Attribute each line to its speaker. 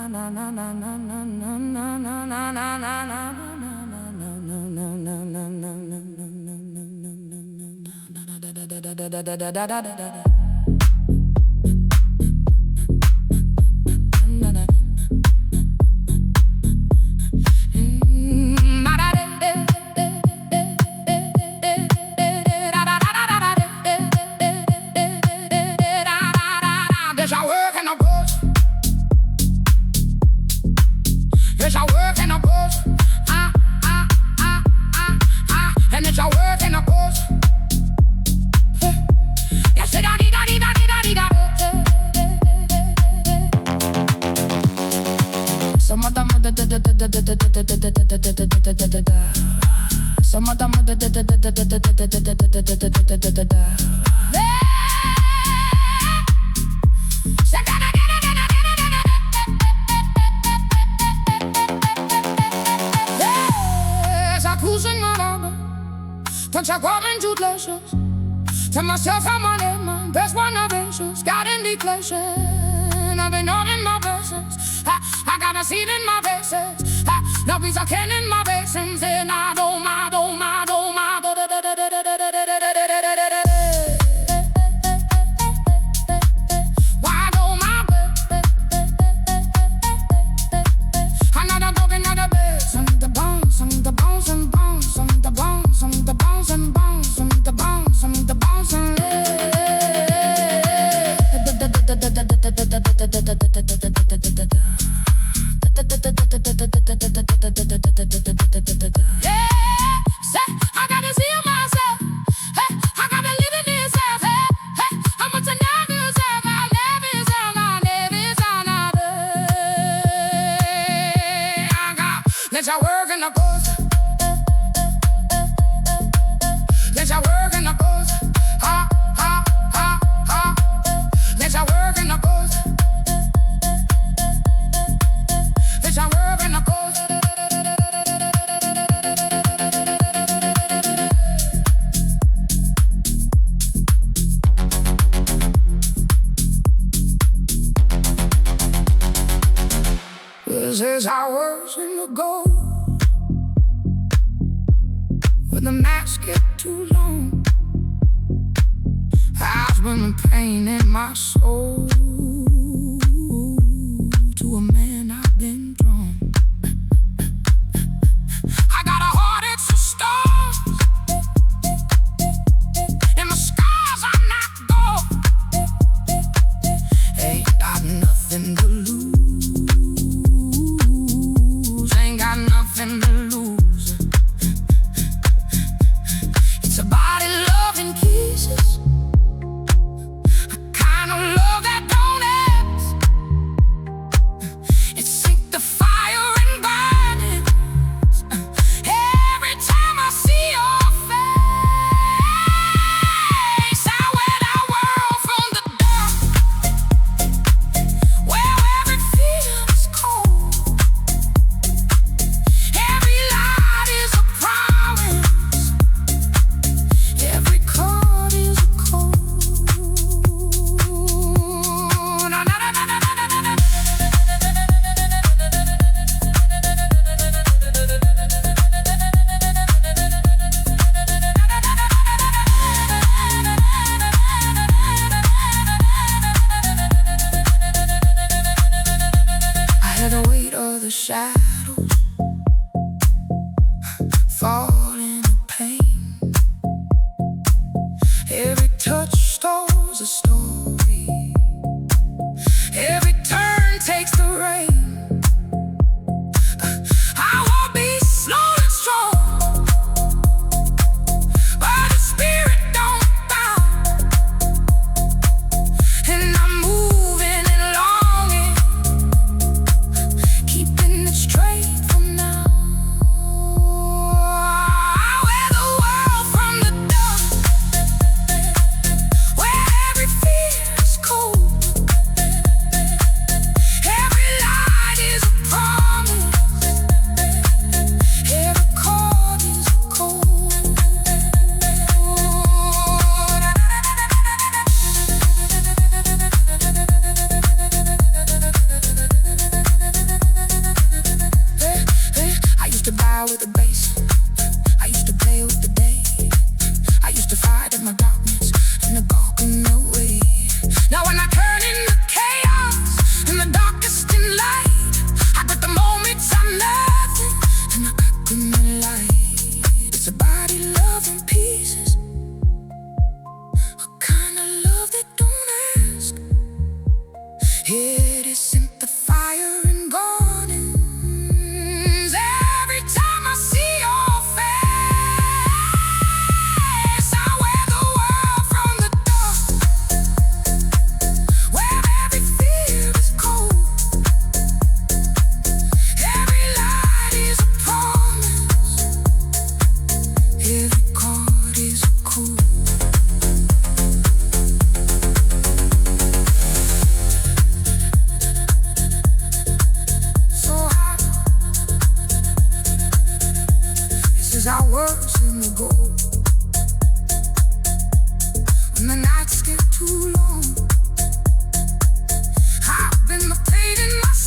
Speaker 1: There's our work and our bush. There's our work and our bush. And there's our work and our bush. Yes, it da da da da da da. Some of them some of them Touch a golden glaciers. Tell myself I'm on it, man. Best one of issues. Got in declaration. I've been on in my blessings. I got a seed in my bases. No piece of can in my basins. And I don't mind. Let your work in the booth. Let your work in the booth. Ha, ha, ha, ha. Let your work in the booth. Let your work in the booth. This is ours in the gold. When the nights get too long, I've been pain in my soul. To a man I've been drawn. I got a heart, it's a star. In the scars I'm not gold. Ain't got nothing to lose. Ain't got nothing to lose. It's a body love in pieces. A kind of love that don't ask. It sink the fire and burn it. Every time I see your face, I wear that world from the dark. Where every feeling is cold. Every light is a promise. Every chord is a code. Na, na, na, na, na, na, na, na. I hear the weight of the shadows fall into pain. Every touch stores a story. Every turn takes the rain. I won't be slow and strong, but the spirit don't bow. And I'm moving and longing, keeping it straight from now. searching the gold. When the nights get too long, I've been painting myself.